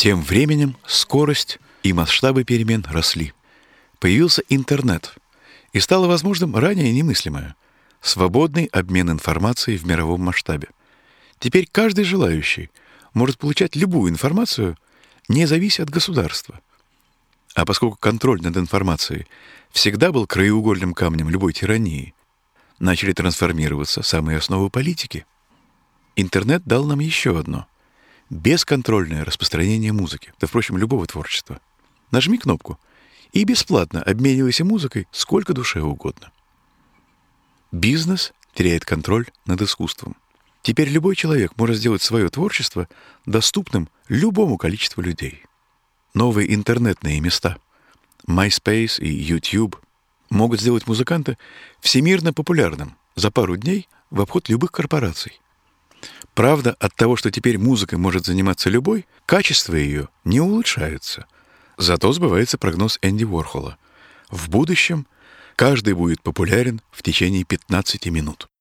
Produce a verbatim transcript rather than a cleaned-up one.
Тем временем скорость и масштабы перемен росли. Появился интернет, и стало возможным ранее немыслимое — свободный обмен информацией в мировом масштабе. Теперь каждый желающий может получать любую информацию, не завися от государства. А поскольку контроль над информацией всегда был краеугольным камнем любой тирании, начали трансформироваться самые основы политики. Интернет дал нам еще одно — бесконтрольное распространение музыки, да, впрочем, любого творчества. Нажми кнопку и бесплатно обменивайся музыкой сколько душе угодно. Бизнес теряет контроль над искусством. Теперь любой человек может сделать свое творчество доступным любому количеству людей. Новые интернетные места — MySpace и YouTube — могут сделать музыканта всемирно популярным за пару дней в обход любых корпораций. Правда, от того, что теперь музыкой может заниматься любой, качество ее не улучшается. Зато сбывается прогноз Энди Уорхола. В будущем каждый будет популярен в течение пятнадцати минут.